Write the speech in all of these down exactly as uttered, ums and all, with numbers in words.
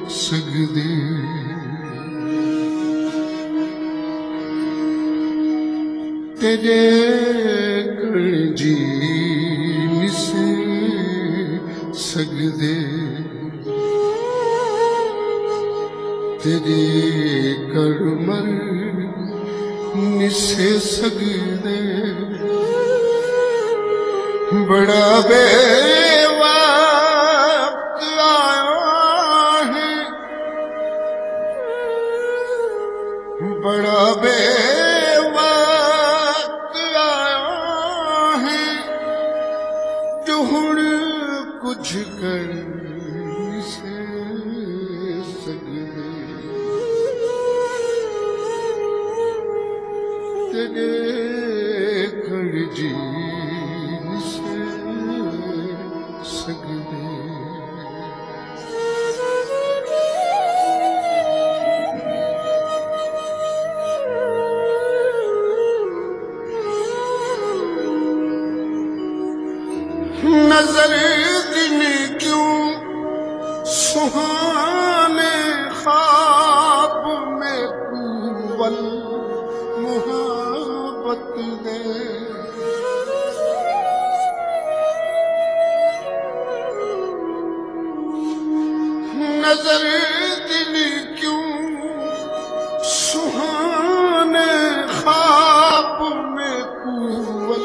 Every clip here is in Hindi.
सकदे तेरे कण जी निसे सकदे तेरे कण मर निसे सकदे बड़ा बेवक्त आया है बड़ा बेवक्त आया है जो हुण कुछ कर से सकदे तेरे कण जी सकदे नजर दिन क्यों सुहाने ख्वाब में कुवल मोहब्बत दे नजर दिन क्यों सुहाने ख्वाब में कुवल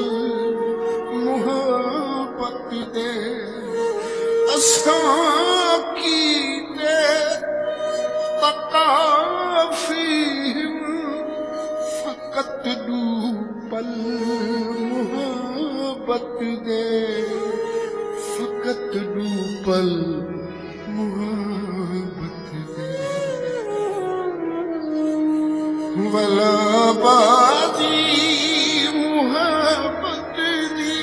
मोहब्बत दे असां की दे तकाफीम फकत दू पल मोहब्बत दे फकत दू पल वला बादी मुहब्बत दी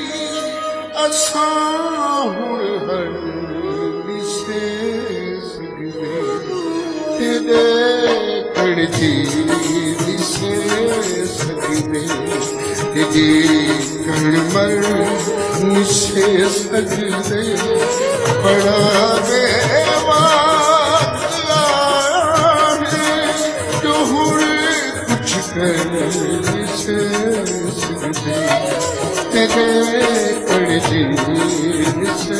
असां हुण हर निसे सकदे तेरे कण जी निसे सकदे तेरे कण मर निसे सकदे बड़ा बेवक्त जो हुण कुछ कर से सकदे तेरे कण जी निसे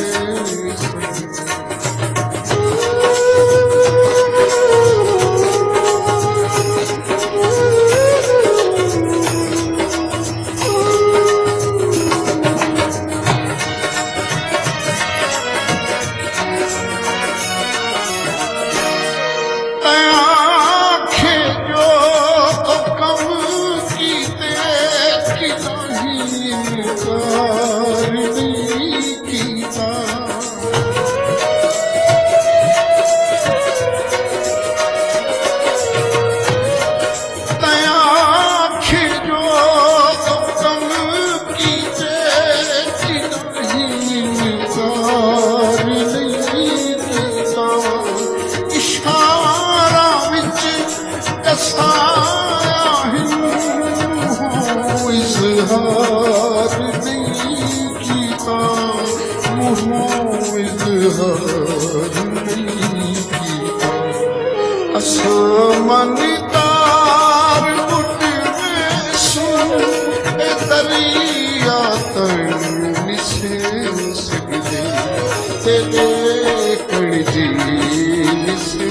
इज़हार नहीं कीता मुँह इज़हार नहीं कीता असां मन तार बुट में सुन दरिया तर निसे सकदे तेरे कण जी निसे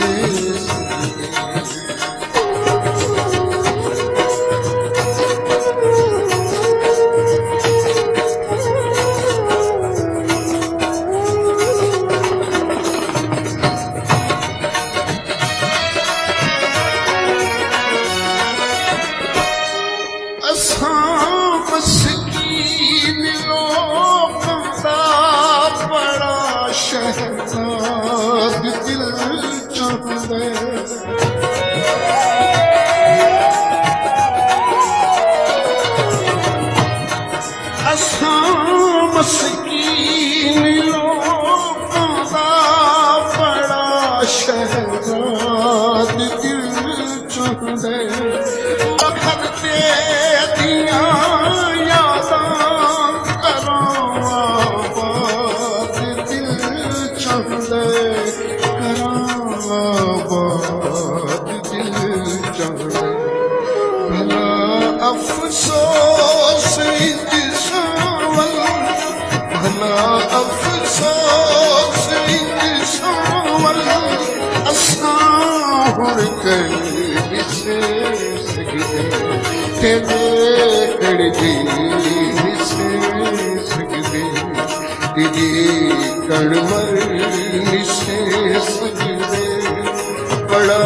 शहज़ाद दिल चाहंदे असां मस्कीन लोकां दा बड़ा शहज़ाद दिल चाहंदे बखर ते दियां यादां करां आबाद दिल चाहंदे करां असां हुण कई ॾिसे सघंदे तेरे कड़जी ॾिसे सघंदे तेरी कणमर ॾिसे सघंदे बड़ा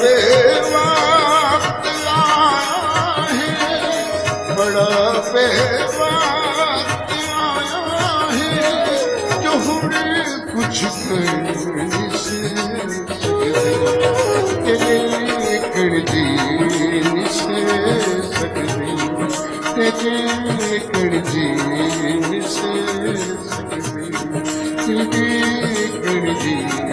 बेवक्त आया है बड़ा बेवक्त आया है जो हुण कुछ कर ॾिसे तेरे कड़जी ॾिसे सघंदे तेरे कड़जी ॾिसे सघंदे तेरे कड़जी